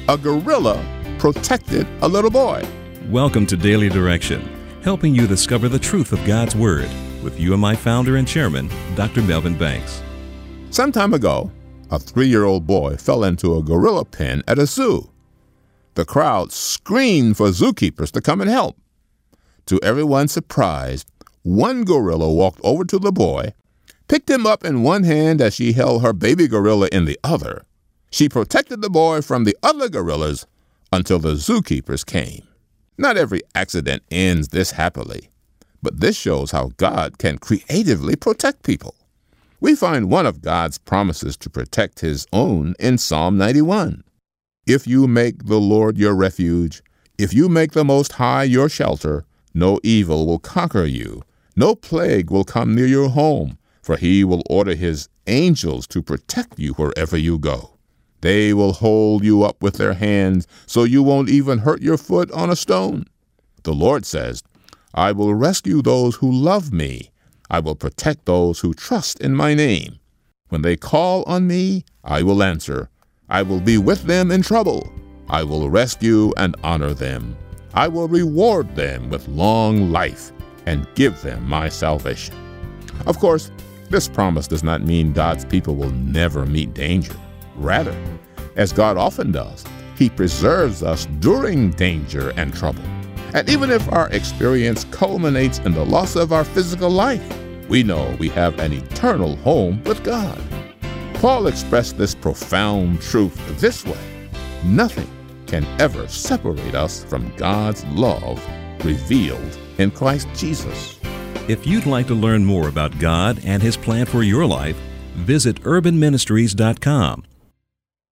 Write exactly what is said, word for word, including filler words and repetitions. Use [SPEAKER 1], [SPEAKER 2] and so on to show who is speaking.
[SPEAKER 1] a gorilla protected a little boy.
[SPEAKER 2] Welcome to Daily Direction, helping you discover the truth of God's Word with you and my founder and chairman, Doctor Melvin Banks.
[SPEAKER 1] Some time ago, a three-year-old boy fell into a gorilla pen at a zoo. The crowd screamed for zookeepers to come and help. To everyone's surprise, one gorilla walked over to the boy, picked him up in one hand as she held her baby gorilla in the other. She protected the boy from the other gorillas until the zookeepers came. Not every accident ends this happily, but this shows how God can creatively protect people. We find one of God's promises to protect his own in Psalm ninety-one. If you make the Lord your refuge, if you make the Most High your shelter, no evil will conquer you, no plague will come near your home, for he will order his angels to protect you wherever you go. They will hold you up with their hands so you won't even hurt your foot on a stone. The Lord says, I will rescue those who love me. I will protect those who trust in my name. When they call on me, I will answer. I will be with them in trouble. I will rescue and honor them. I will reward them with long life and give them my salvation. Of course, this promise does not mean God's people will never meet danger. Rather, as God often does, he preserves us during danger and trouble. And even if our experience culminates in the loss of our physical life, we know we have an eternal home with God. Paul expressed this profound truth this way: nothing can ever separate us from God's love revealed in Christ Jesus.
[SPEAKER 2] If you'd like to learn more about God and his plan for your life, visit urban ministries dot com.